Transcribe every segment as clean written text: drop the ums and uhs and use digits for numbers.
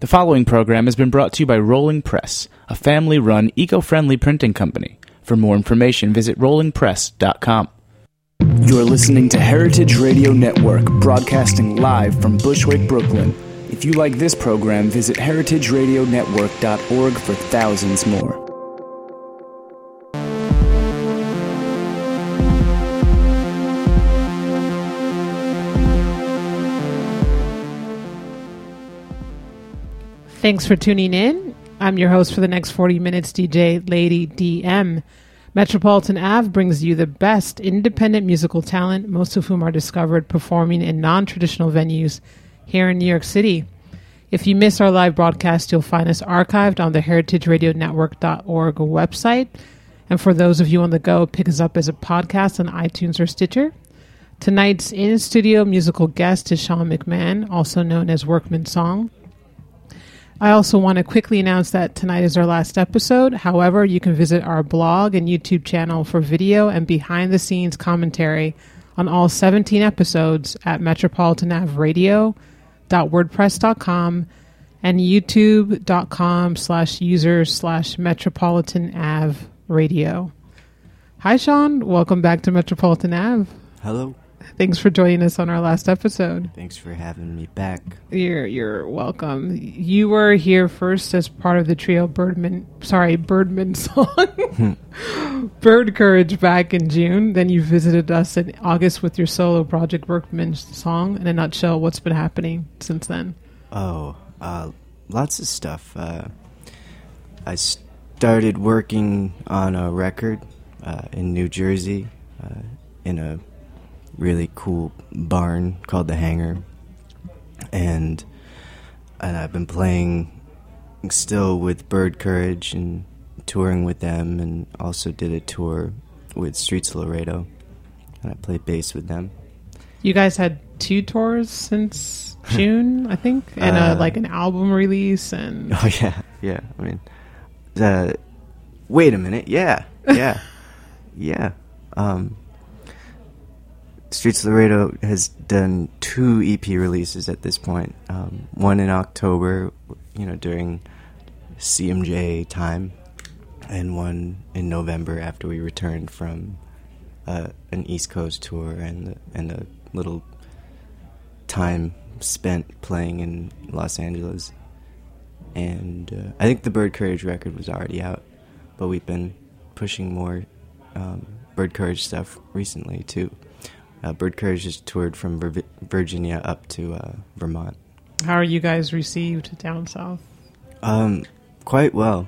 The following program has been brought to you by Rolling Press, a family-run, eco-friendly printing company. For more information, visit rollingpress.com. You're listening to Heritage Radio Network, broadcasting live from Bushwick, Brooklyn. If you like this program, visit heritageradionetwork.org for thousands more. Thanks for tuning in. I'm your host for the next 40 minutes, DJ Lady DM. Metropolitan Ave brings you the best independent musical talent, most of whom are discovered performing in non-traditional venues here in New York City. If you miss our live broadcast, you'll find us archived on the heritageradionetwork.org website. And for those of you on the go, pick us up as a podcast on iTunes or Stitcher. Tonight's in-studio musical guest is Sean McMahon, also known as Workman Song. I also want to quickly announce that tonight is our last episode. However, you can visit our blog and YouTube channel for video and behind-the-scenes commentary on all 17 episodes at metropolitanavradio.wordpress.com and youtube.com/users/metropolitanavradio. Hi, Sean. Welcome back to Metropolitan Ave. Hello. Thanks for joining us on our last episode. Thanks for having me back. You're welcome. You were here first as part of the trio Birdman Song, Bird Courage back in June. Then you visited us in August with your solo project Workman Song. In a nutshell, what's been happening since then? Lots of stuff. I started working on a record in New Jersey in a really cool barn called The Hangar, and I've been playing still with Bird Courage and touring with them, and also did a tour with Streets of Laredo, and I played bass with them. You guys had 2 tours since June, I think, and like an album release, and oh yeah. I mean, wait a minute, yeah. Streets of Laredo has done 2 EP releases at this point. One in October, during CMJ time, and one in November after we returned from an East Coast tour and a little time spent playing in Los Angeles. And I think the Bird Courage record was already out, but we've been pushing more Bird Courage stuff recently too. Bird Courage has toured from Virginia up to Vermont. How are you guys received down south? Quite well.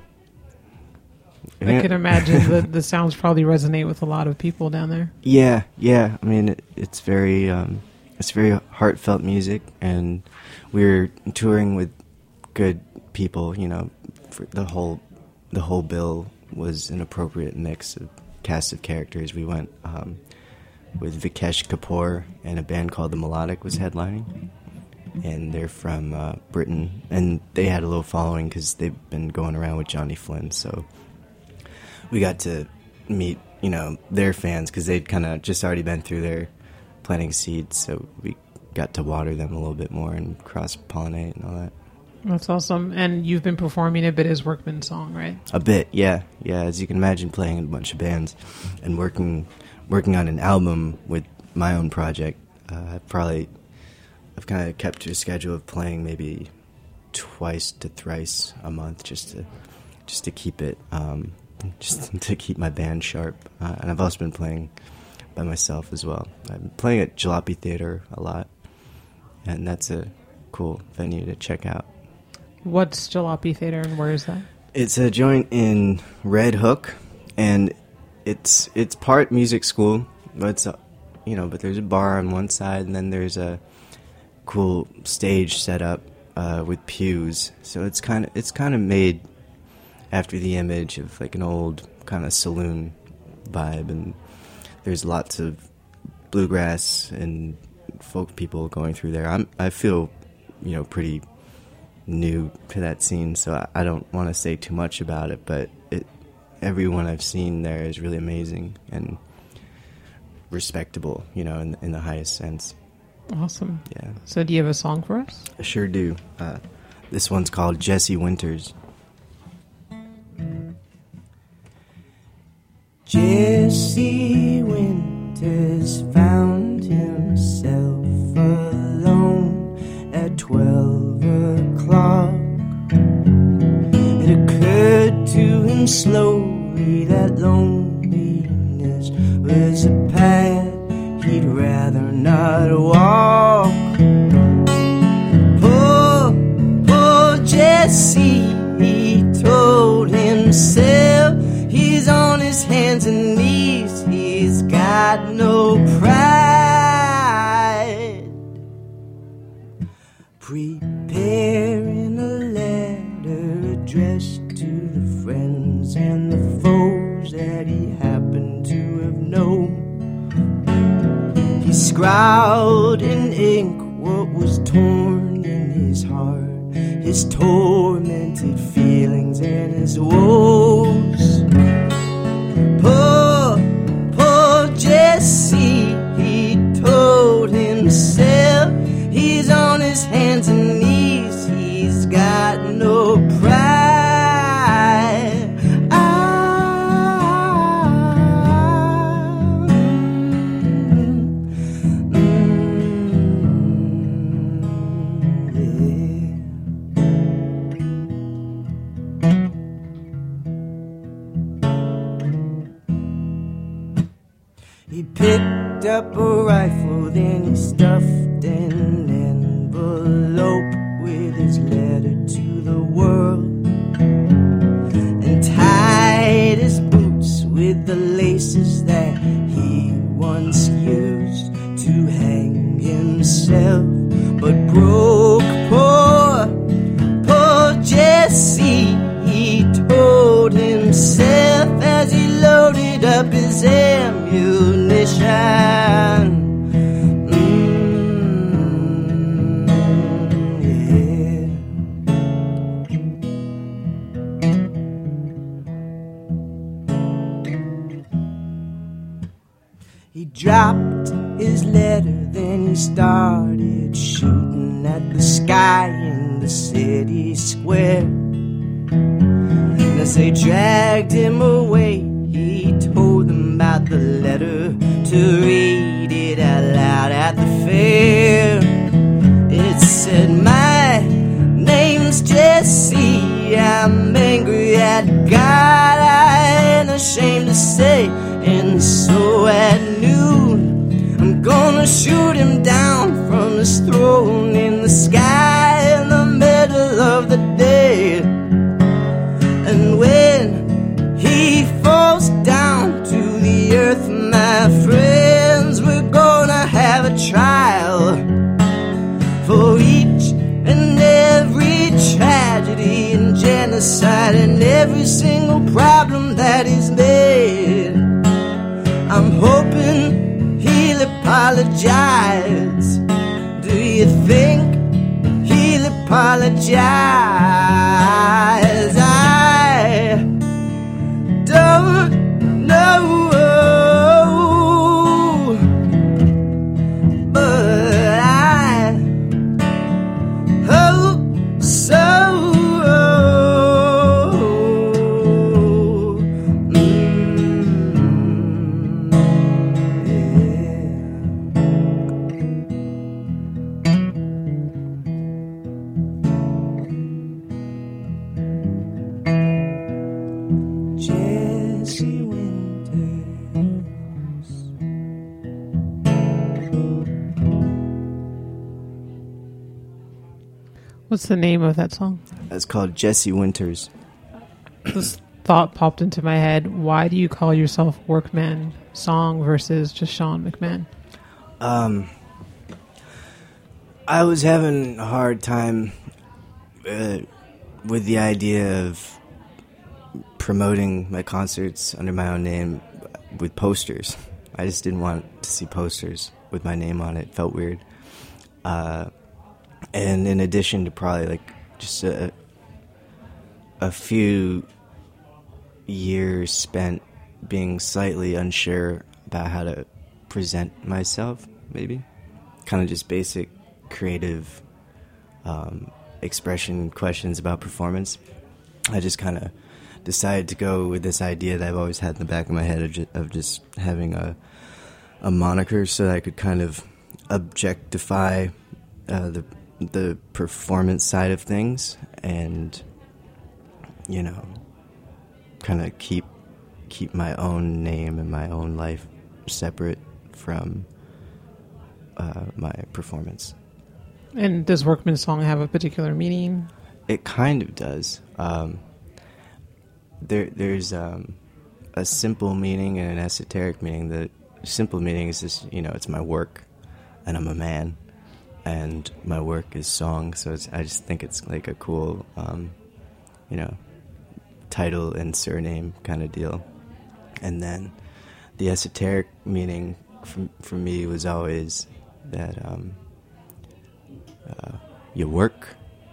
I can imagine that the sounds probably resonate with a lot of people down there. Yeah. I mean, it's very heartfelt music, and we're touring with good people. For the whole bill was an appropriate mix of cast of characters. We went with Vikesh Kapoor, and a band called The Melodic was headlining, and they're from Britain, and they had a little following because they've been going around with Johnny Flynn, so we got to meet their fans because they'd kind of just already been through their planting seeds, so we got to water them a little bit more and cross-pollinate and all that. That's awesome. And you've been performing a bit as Workman Song, right? A bit, yeah. As you can imagine, playing in a bunch of bands and working on an album with my own project. I've kind of kept to a schedule of playing maybe twice to thrice a month just to keep it just to keep my band sharp. And I've also been playing by myself as well. I've been playing at Jalopy Theater a lot, and that's a cool venue to check out. What's Jalopy Theater, and where is that? It's a joint in Red Hook, and it's part music school, but but there's a bar on one side, and then there's a cool stage set up with pews. So it's kind of made after the image of like an old kind of saloon vibe, and there's lots of bluegrass and folk people going through there. I feel pretty new to that scene, so I don't want to say too much about it, but everyone I've seen there is really amazing and respectable, in the highest sense. Awesome. Yeah. So do you have a song for us? I sure do. This one's called Jesse Winters. Jesse Winters found himself alone at 12 o'clock. It occurred to him slowly that loneliness was a path he'd rather not walk. Poor Jesse, he told himself, he's on his hands and knees, he's got no pride. Preparing a letter addressed to the friends and the foes that he happened to have known. He scrawled in ink what was torn in his heart, his tormented feelings and his woes. Poor Jesse, he told himself, he's on his hands and knees, he's got no pride. He picked up a rifle, then he stuffed an envelope with his letter to the world, and tied his boots with the laces that he once used to hang himself, but broke. Poor Jesse, he told himself as he loaded up his ammunition. He dropped his letter, then he started shooting at the sky in the city square. And as they dragged him away, he told them about the letter to read it out loud at the fair. It said, my name's Jesse, I'm angry at God, I ain't ashamed to say, and so at noon I'm gonna shoot him down from his throne in the sky in the middle of the day. And when he falls down to the earth, my friends, we're gonna have a trial for each and every tragedy and genocide and every single problem that he's made. I'm hoping he'll apologize. Do you think he'll apologize? I don't know, but I hope so. Jesse Winters. What's the name of that song? That's called Jesse Winters. This thought popped into my head. Why do you call yourself Workman Song versus just Sean McMahon? I was having a hard time with the idea of promoting my concerts under my own name with posters. I just didn't want to see posters with my name on it. It felt weird. And in addition to probably like just a few years spent being slightly unsure about how to present myself, maybe. Kind of just basic creative expression questions about performance, I just kind of decided to go with this idea that I've always had in the back of my head of just having a moniker so that I could kind of objectify the performance side of things, and kind of keep my own name and my own life separate from my performance. And does Workman's Song have a particular meaning? It kind of does. There's a simple meaning and an esoteric meaning. The simple meaning is just, it's my work, and I'm a man, and my work is song. So I just think it's like a cool, title and surname kind of deal. And then the esoteric meaning for me was always that you work,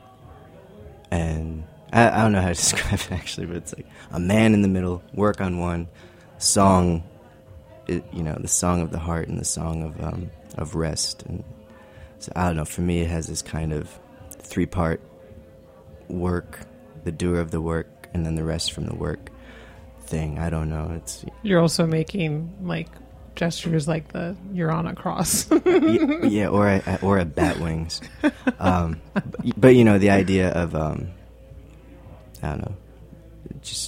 and I don't know how to describe it actually, but it's like a man in the middle, work on one, song, the song of the heart and the song of rest. And so I don't know, for me it has this kind of 3-part work, the doer of the work, and then the rest from the work thing. I don't know. You're also making like gestures like you're on a cross. yeah, or a bat wings. But the idea of I don't know, just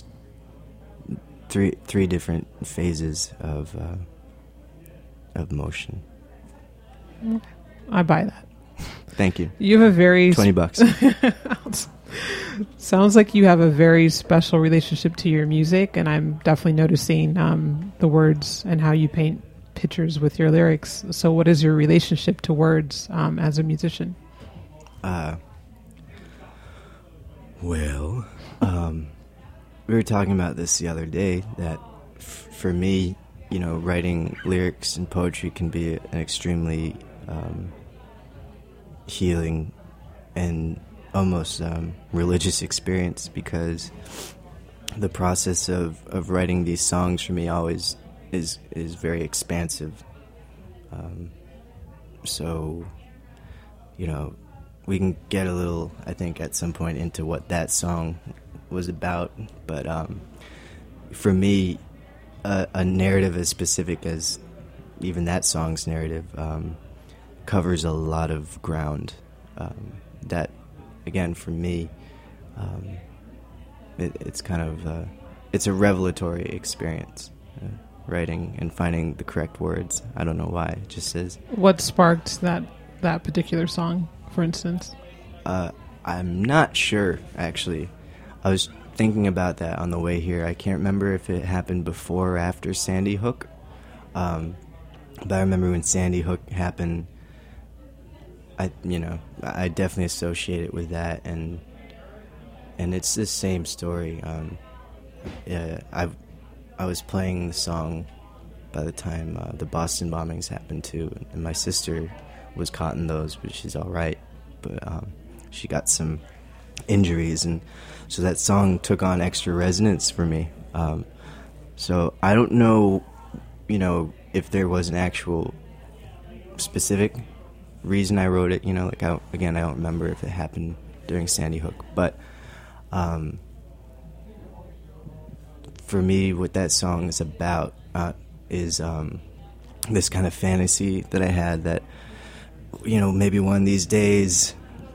three different phases of motion. I buy that. Thank you. You have a very $20. Sounds like you have a very special relationship to your music, and I'm definitely noticing the words and how you paint pictures with your lyrics. So what is your relationship to words as a musician? We were talking about this the other day, that for me, writing lyrics and poetry can be an extremely healing and almost religious experience, because the process of writing these songs for me always is very expansive. So we can get a little, I think, at some point into what that song was about, but for me, a narrative as specific as even that song's narrative covers a lot of ground that, again, for me, it's kind of it's a revelatory experience, writing and finding the correct words. I don't know why, it just is. What sparked that particular song, for instance? I'm not sure, actually. I was thinking about that on the way here. I can't remember if it happened before or after Sandy Hook, but I remember when Sandy Hook happened, I definitely associate it with that, and it's the same story. I was playing the song by the time the Boston bombings happened too, and my sister was caught in those, but she's all right. But she got some injuries, and so that song took on extra resonance for me. So I don't know, if there was an actual specific reason I wrote it. I don't remember if it happened during Sandy Hook, but for me, what that song is about is this kind of fantasy that I had that, maybe one of these days,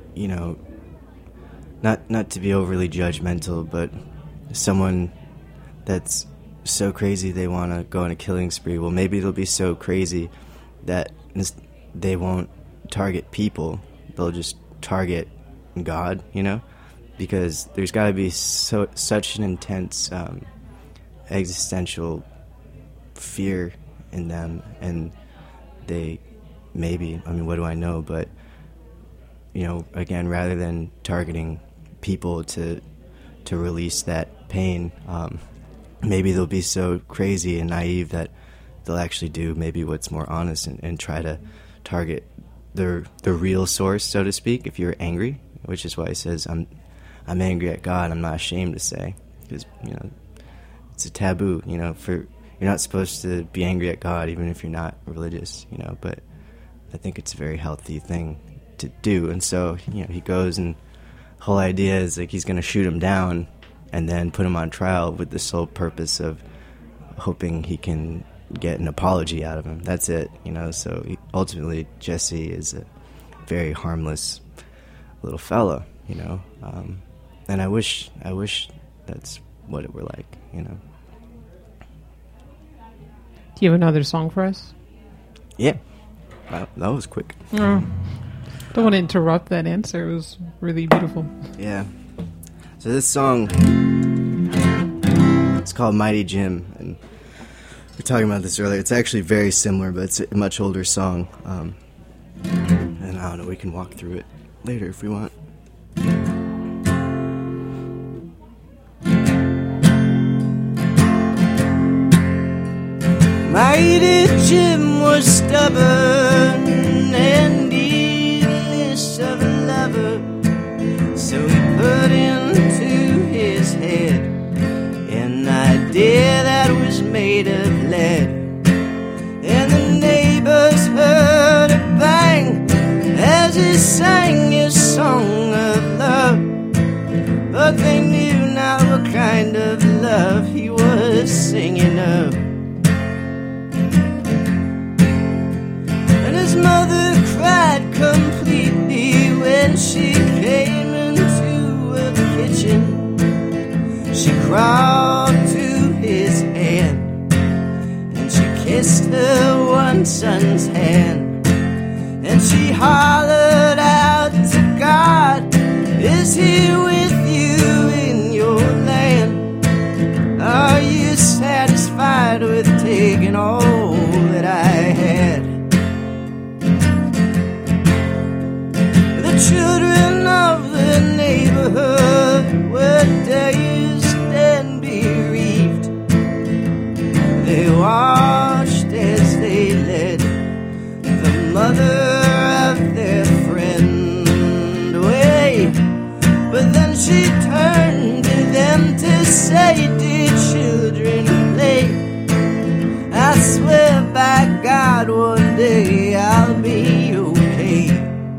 not to be overly judgmental, but someone that's so crazy they want to go on a killing spree, well, maybe they'll be so crazy that they won't target people, they'll just target God, because there's got to be such an intense existential fear in them, and they maybe, what do I know, but again, rather than targeting people to release that pain, maybe they'll be so crazy and naive that they'll actually do maybe what's more honest and try to target the real source, so to speak. If you're angry, which is why he says I'm angry at God, I'm not ashamed to say, because it's a taboo. You're not supposed to be angry at God, even if you're not religious. But I think it's a very healthy thing to do. And so he goes and whole idea is like he's going to shoot him down and then put him on trial with the sole purpose of hoping he can get an apology out of him. That's it, you know. So ultimately, Jesse is a very harmless little fella, you know. And I wish that's what it were like, you know. Do you have another song for us? Yeah, that was quick. Oh, don't want to interrupt that answer. It was really beautiful. Yeah. So this song, it's called Mighty Jim, and we were talking about this earlier. It's actually very similar, but it's a much older song. And I don't know, we can walk through it later if we want. Mighty Jim was stubborn and heedless of a lover, so he put into his head an idea that was made of lead. And the neighbors heard a bang as he sang his song of love, but they knew not what kind of love he was singing of. His mother cried completely when she came into the kitchen. She crawled to his hand and she kissed her one son's hand, and she hollered out to God, is he with you in your land? Are you satisfied with taking all that I had? Children of the neighborhood were dazed and bereaved. They watched as they led the mother of their friend away. But then she turned to them to say, dear children, play. I swear by God one day I'll be okay.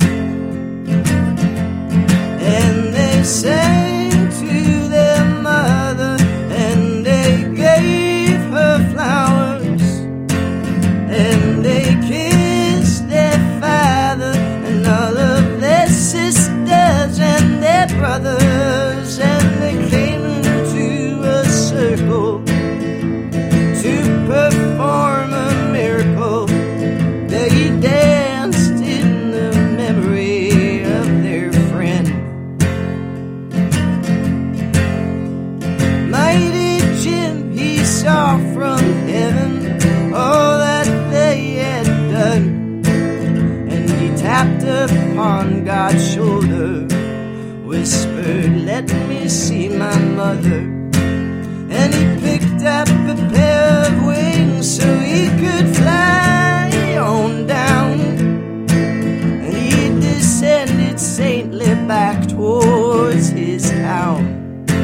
And they sang to their mother, and they gave her flowers, and they kissed their father, and all of their sisters and their brothers, and they came into a circle to perform a miracle. They danced in the memory of their friend. Mighty Jim, he saw from heaven all that they had done, and he tapped upon God's shoulder, whispered, let me see my mother. And he picked up a pair of wings so he could fly on down, and he descended saintly back towards his town.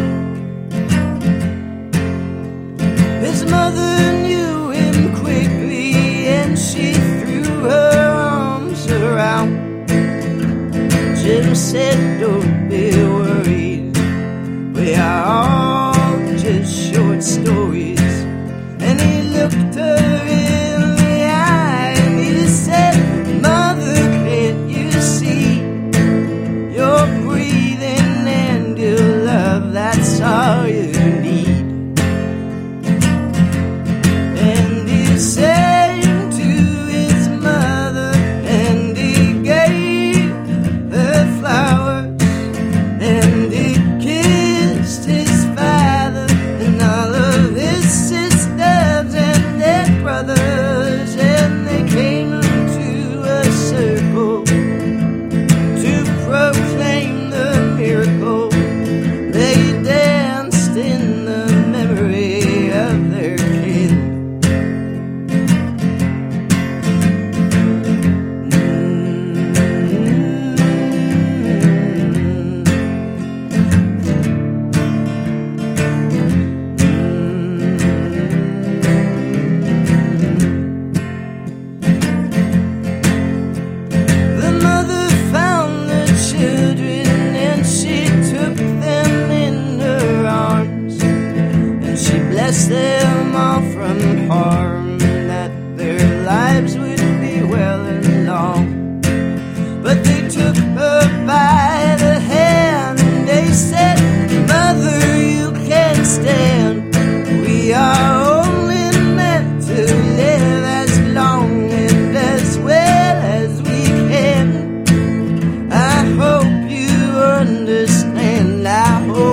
His mother knew him quickly, and she threw her arms around. Jim said, don't be worried, we are all just short stories. And he looked her in the eye and he said, Mother, can't you see? You're breathing and your love, that's all you need. And he sang to his mother, and he gave her flowers,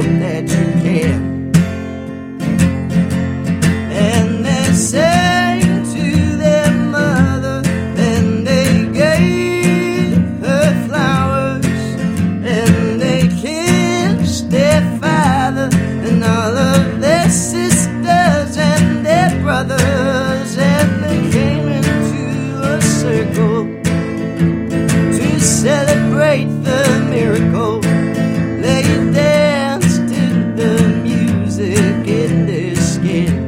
hope that you can. And they sang to their mother, and they gave her flowers, and they kissed their father, and all of their sisters and their brothers, and they came into a circle to celebrate the miracle. They danced to the music in their skin.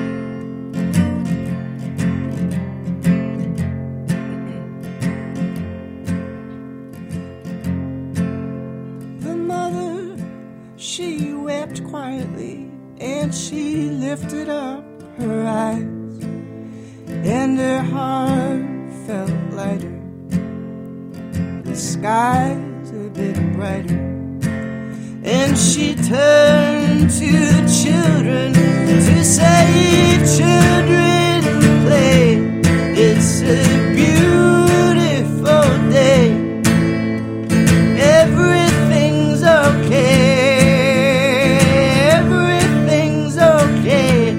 The mother, she wept quietly, and she lifted up her eyes, and her heart felt lighter. The sky's a bit brighter. And she turned to the children to say, children, play. It's a beautiful day. Everything's okay. Everything's okay.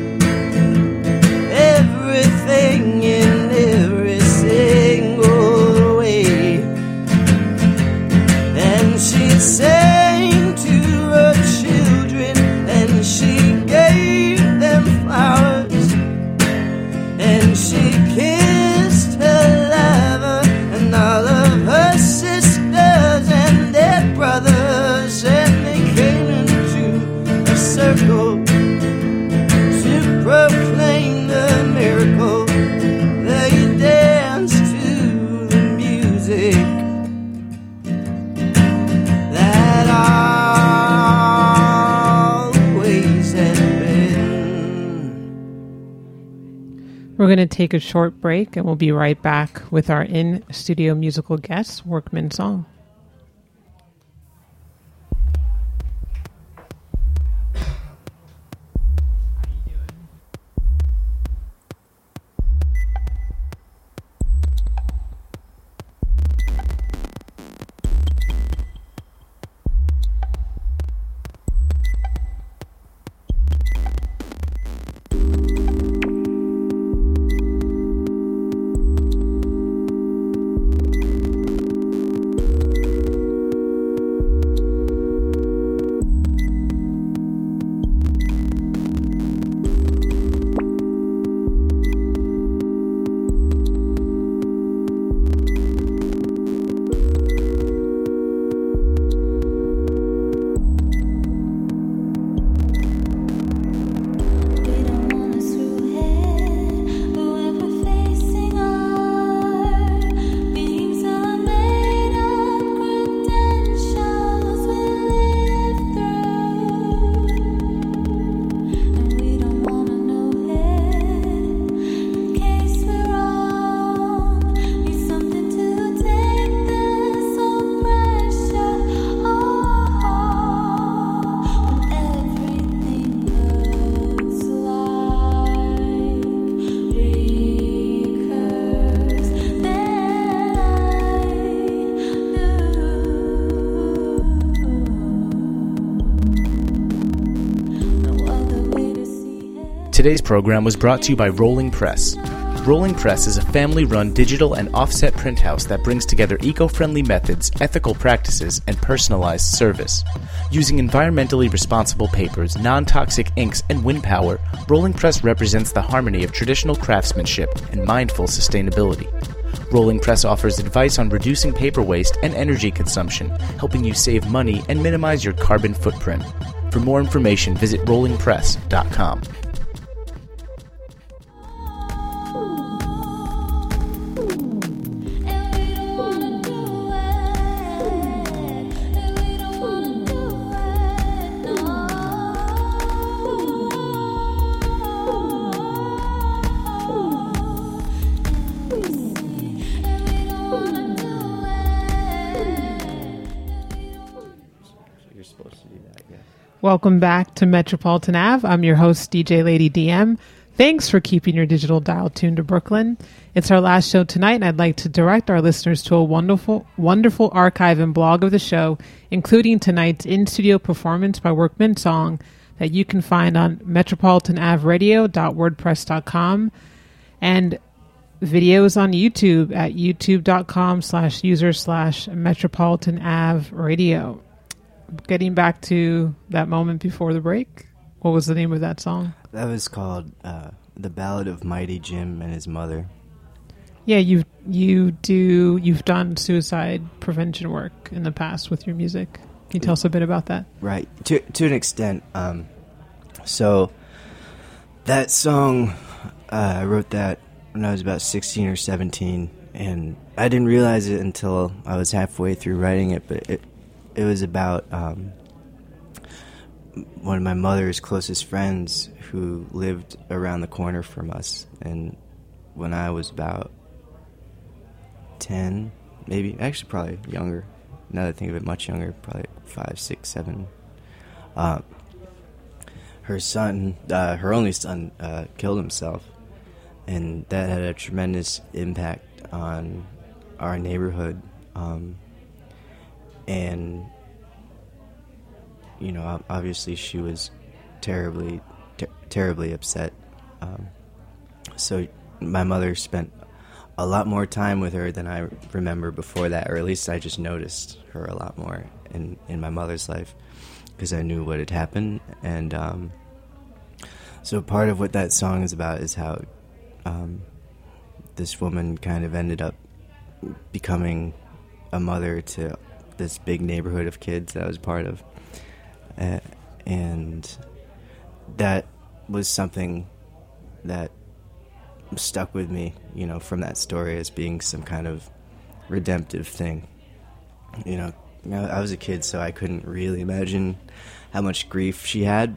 Everything in every single way. And she sang to her children, and she gave them flowers, and she kissed her lover and all of her sisters and their brothers, and they came into a circle to proclaim the miracle. They danced to the music that always had been. We're going to take a short break, and we'll be right back with our in-studio musical guest, Workman Song. Today's program was brought to you by Rolling Press. Rolling Press is a family-run digital and offset print house that brings together eco-friendly methods, ethical practices, and personalized service. Using environmentally responsible papers, non-toxic inks, and wind power, Rolling Press represents the harmony of traditional craftsmanship and mindful sustainability. Rolling Press offers advice on reducing paper waste and energy consumption, helping you save money and minimize your carbon footprint. For more information, visit rollingpress.com. Welcome back to Metropolitan Ave. I'm your host, DJ Lady DM. Thanks for keeping your digital dial tuned to Brooklyn. It's our last show tonight, and I'd like to direct our listeners to a wonderful, wonderful archive and blog of the show, including tonight's in-studio performance by Workman Song that you can find on metropolitanavradio.wordpress.com and videos on YouTube at youtube.com/user/metropolitanavradio. Getting back to that moment before the break, what was the name of that song? That was called The Ballad of Mighty Jim and His Mother. Yeah, you've done suicide prevention work in the past with your music. Can you tell us a bit about that? Right, to an extent. So that song, I wrote that when I was about 16 or 17, and I didn't realize it until I was halfway through writing it, but it was about one of my mother's closest friends who lived around the corner from us. And when I was about 10, maybe, actually probably younger, now that I think of it, much younger, probably 5, 6, 7, her son, her only son, killed himself. And that had a tremendous impact on our neighborhood. And, you know, obviously she was terribly upset. So my mother spent a lot more time with her than I remember before that, or at least I just noticed her a lot more in my mother's life because I knew what had happened. And so part of what that song is about is how this woman kind of ended up becoming a mother to this big neighborhood of kids that I was part of. And that was something that stuck with me, you know, from that story as being some kind of redemptive thing. You know, I was a kid, so I couldn't really imagine how much grief she had.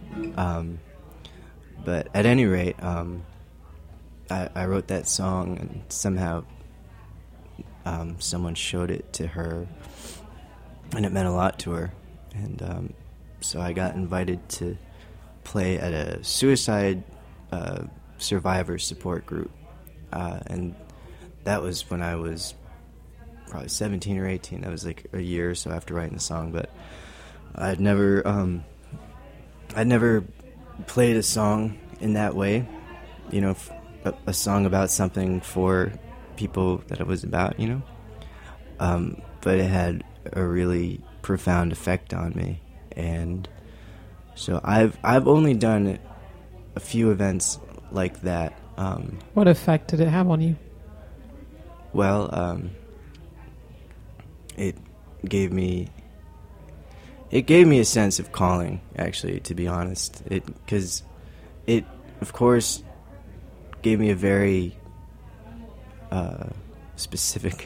But at any rate, I wrote that song, and somehow someone showed it to her, and it meant a lot to her. And so I got invited to play at a suicide survivor support group. And that was when I was probably 17 or 18. That was like a year or so after writing the song. But I'd never played a song in that way, you know, a song about something for people that it was about, you know. But it had a really profound effect on me. And so I've only done a few events like that. What effect did it have on you? Well, it gave me a sense of calling, actually, to be honest. Because it, of course, gave me a very specific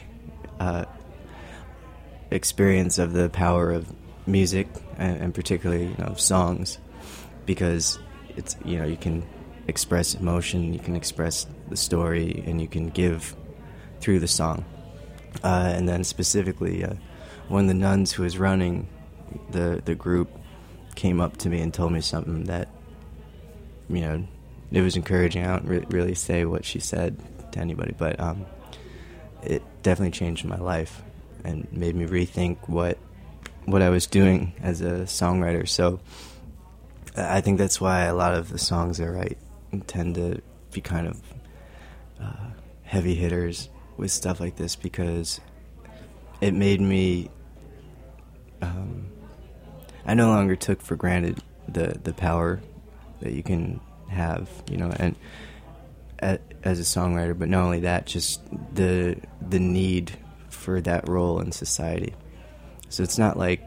experience of the power of music, and particularly, you know, songs, because it's, you know, you can express emotion, you can express the story, and you can give through the song. And then specifically, one of the nuns who was running the group came up to me and told me something that, you know, it was encouraging. I don't really say what she said to anybody, but it definitely changed my life and made me rethink what I was doing as a songwriter. So I think that's why a lot of the songs I write tend to be kind of heavy hitters with stuff like this, because it made me I no longer took for granted the power that you can have, you know, and as a songwriter. But not only that, just the need for that role in society. So it's not like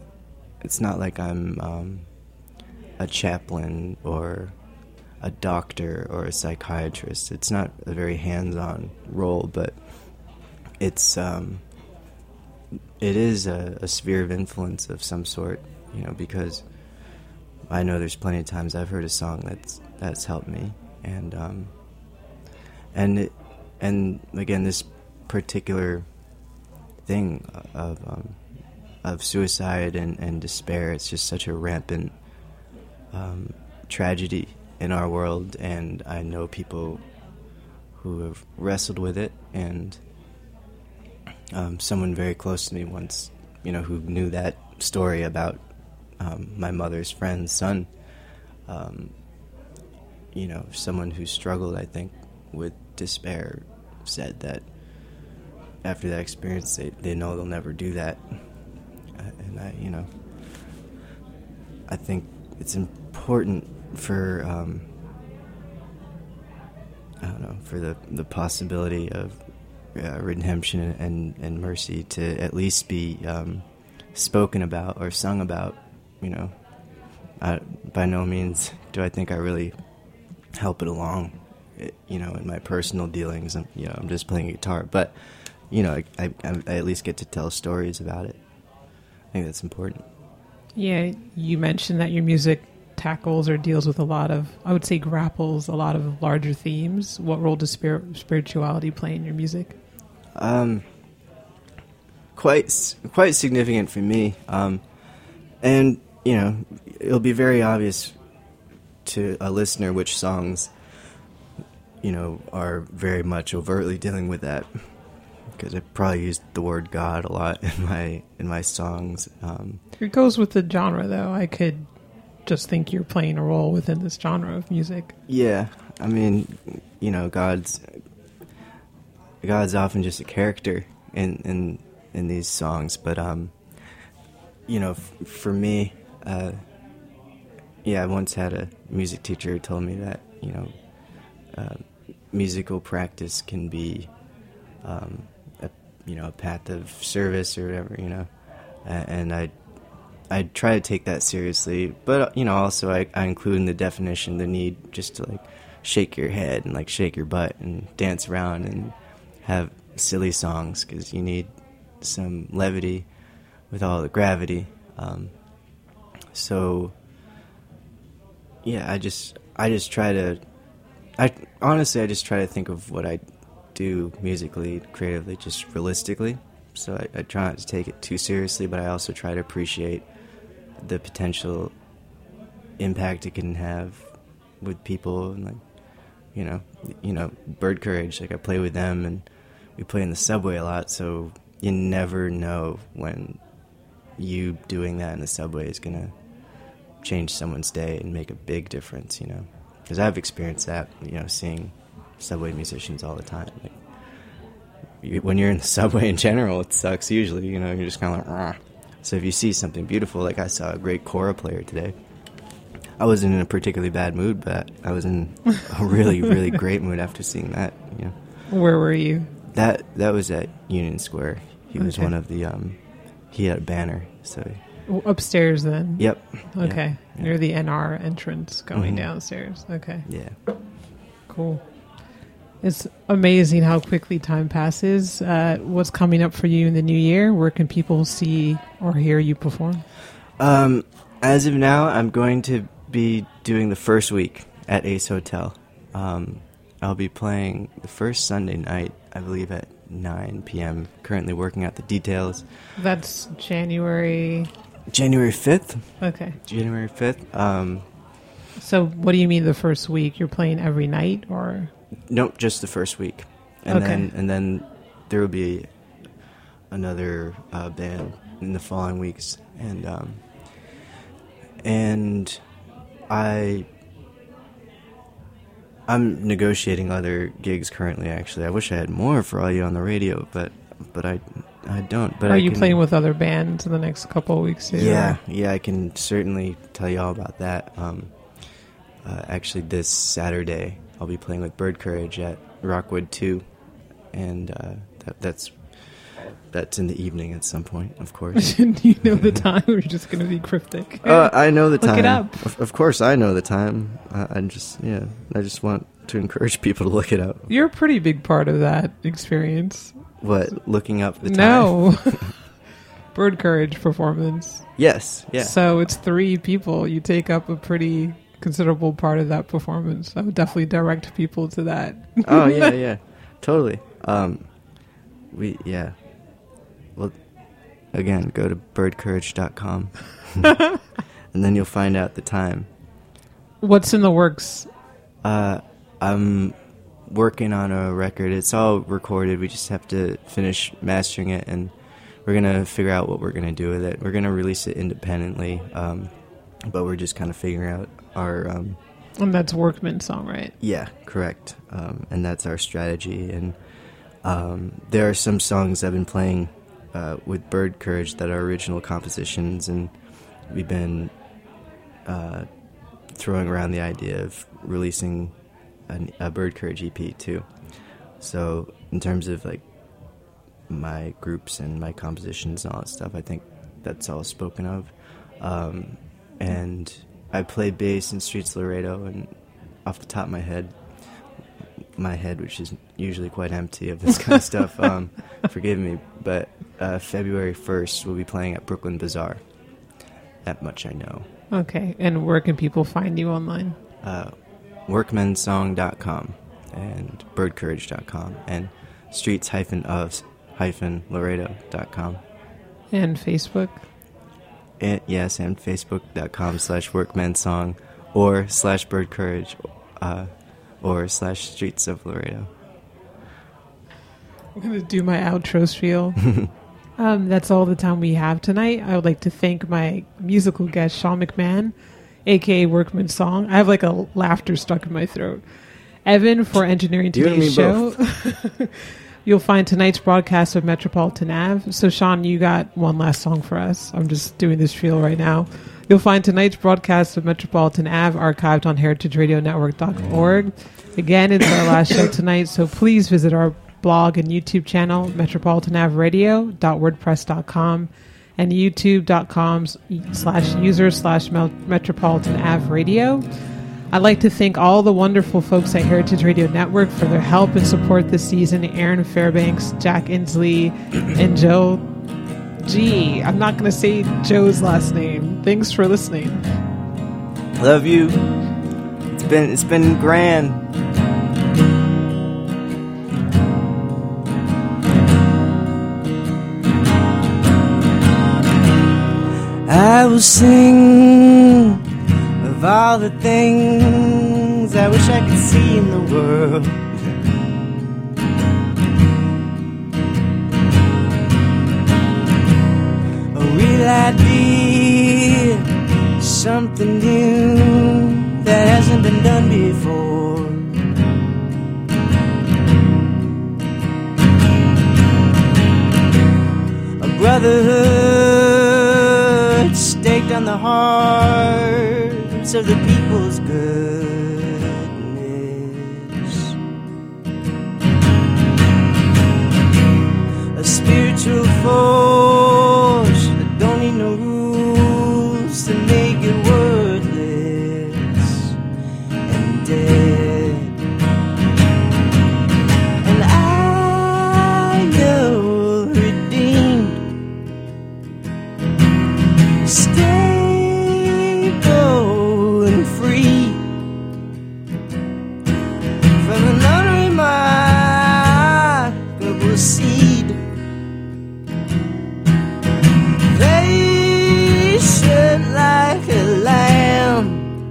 I'm a chaplain or a doctor or a psychiatrist. It's not a very hands-on role, but it is a sphere of influence of some sort, you know, because I know there's plenty of times I've heard a song that's helped me, and again, this particular thing of suicide and despair, it's just such a rampant tragedy in our world, and I know people who have wrestled with it, and someone very close to me once, who knew that story about my mother's friend's son, someone who struggled, I think, with despair, said that after that experience, they know they'll never do that. And I think it's important for, for the possibility of redemption and mercy to at least be spoken about or sung about. By no means do I think I really help it along, in my personal dealings. I'm just playing guitar, but I at least get to tell stories about it. I think that's important. Yeah, you mentioned that your music tackles or deals with a lot of, I would say grapples, a lot of larger themes. What role does spirituality play in your music? Quite significant for me. And, it'll be very obvious to a listener which songs, are very much overtly dealing with that. Because I probably used the word God a lot in my songs. It goes with the genre, though. I could just think you're playing a role within this genre of music. Yeah, I mean, God's often just a character in these songs, but for me, I once had a music teacher who told me that musical practice can be a path of service or whatever, and I try to take that seriously, but also I include in the definition the need just to shake your head and shake your butt and dance around and have silly songs, because you need some levity with all the gravity. So yeah, I just try to think of what I do musically, creatively, just realistically. So I try not to take it too seriously, but I also try to appreciate the potential impact it can have with people, and Bird Courage. I play with them, and we play in the subway a lot. So you never know when you doing that in the subway is gonna change someone's day and make a big difference. Because I've experienced that. Seeing subway musicians all the time. When you're in the subway in general, it sucks usually. You're just kind of Rah. So if you see something beautiful, like I saw a great kora player today, I wasn't in a particularly bad mood, but I was in a really, really great mood after seeing that. Where were you? That was at Union Square. He was one of the. He had a banner, so. Upstairs then? Yep. Okay. Yeah. Near the NR entrance going downstairs. Okay. Yeah. Cool. It's amazing how quickly time passes. What's coming up for you in the new year? Where can people see or hear you perform? As of now, I'm going to be doing the first week at Ace Hotel. I'll be playing the first Sunday night, I believe, at 9 p.m. Currently working out the details. That's January 5th. Okay. January 5th. So what do you mean the first week? You're playing every night, or? Nope, just the first week. And then there will be another band in the following weeks. And I'm negotiating other gigs currently, actually. I wish I had more for all you on the radio, but I don't. But are you playing with other bands in the next couple of weeks? Yeah, I can certainly tell you all about that. Actually, this Saturday, I'll be playing with Bird Courage at Rockwood 2, and that's in the evening at some point, of course. Do you know the time, or are you just going to be cryptic? I know the time. Look it up. Of course, I know the time. I just want to encourage people to look it up. You're a pretty big part of that experience. What, looking up the time? No. Bird Courage performance. Yes, yeah. So it's 3 people. You take up a pretty considerable part of that performance. I would definitely direct people to that. Oh, yeah. Totally. Well, again, go to birdcourage.com and then you'll find out the time. What's in the works I'm working on a record. It's all recorded. We just have to finish mastering it, and we're going to figure out what we're going to do with it. We're going to release it independently, but we're just kind of figuring out our... and that's Workman's song, right? Yeah, correct. And that's our strategy. And there are some songs I've been playing with Bird Courage that are original compositions, and we've been throwing around the idea of releasing a Bird Courage EP too. So in terms of like my groups and my compositions and all that stuff, I think that's all spoken of. And I play bass in Streets Laredo, and off the top of my head, which is usually quite empty of this kind of stuff, forgive me, but February 1st we'll be playing at Brooklyn Bazaar. That much I know. Okay, and where can people find you online? Workmansong.com and birdcourage.com and streets-of-laredo.com. And Facebook? Yes, and facebook.com/workmansong or /birdcourage or /streets of Laredo. I'm going to do my outro spiel. That's all the time we have tonight. I would like to thank my musical guest, Sean McMahon, a.k.a. Workman's Song. I have like a laughter stuck in my throat. Evan for engineering today's show. You'll find tonight's broadcast of Metropolitan Ave. So, Sean, you got one last song for us. I'm just doing this spiel right now. You'll find tonight's broadcast of Metropolitan Ave archived on heritageradionetwork.org. Again, it's our last show tonight, so please visit our blog and YouTube channel, metropolitanavradio.wordpress.com and youtube.com/user/metropolitanavradio. I'd like to thank all the wonderful folks at Heritage Radio Network for their help and support this season. Aaron Fairbanks, Jack Inslee, and Joe G. I'm not going to say Joe's last name. Thanks for listening. Love you. It's been grand. I will sing of all the things I wish I could see in the world. A real idea, something new that hasn't been done before. A brotherhood staked on the hearts of the people's goodness. A spiritual force that don't need no rules to make it worthless and dead. And I know redeemed, stable and free from an unremarkable seed. Patient like a lamb,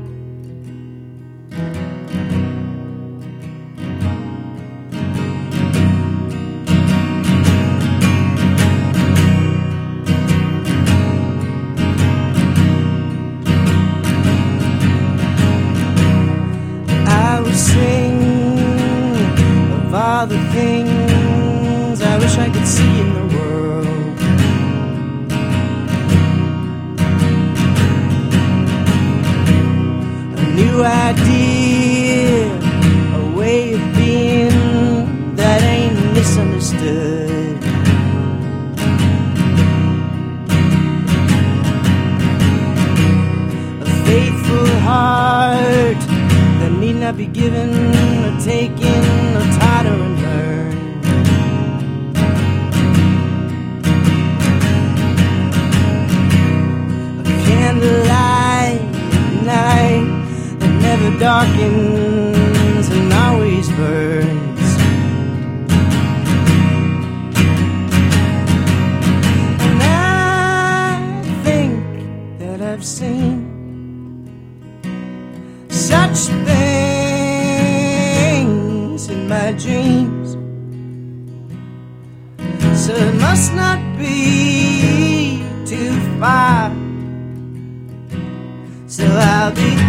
I will sing of all the things I wish I could see in the world. A new idea, a way of being that ain't misunderstood. A faithful heart that need not be given or taken or taught or learned. A candlelight at night that never darkens and always burns. And I think that I've seen such things in my dreams. So it must not be too far. So I'll be